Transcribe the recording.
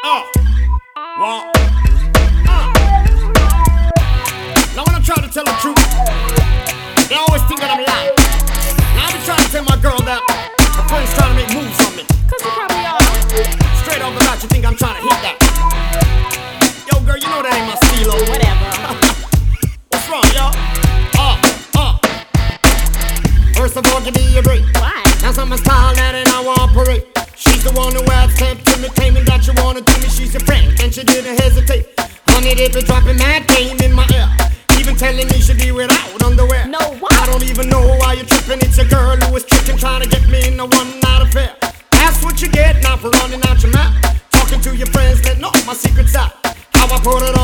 Well, now when I try to tell the truth, they always think that I'm lying. Now I be trying to tell my girl that her friends trying to make moves on me. Cause you probably are. Straight off the bat, you think I'm trying to hit that. Yo, girl, you know that ain't my stilo. Whatever. What's wrong, yo? First of all, give me a break. Why? Now something style that and I want parade. She's the one who had stepped to me, claiming that you wanna do me. She's your friend, and she didn't hesitate. Honey, they be dropping mad game in my ear, even telling me she be without underwear. No, what? I don't even know why you're tripping. It's your girl who was tricking, trying to get me in a one-night affair. That's what you get now for running out your mouth, talking to your friends, letting all my secrets out. How I put it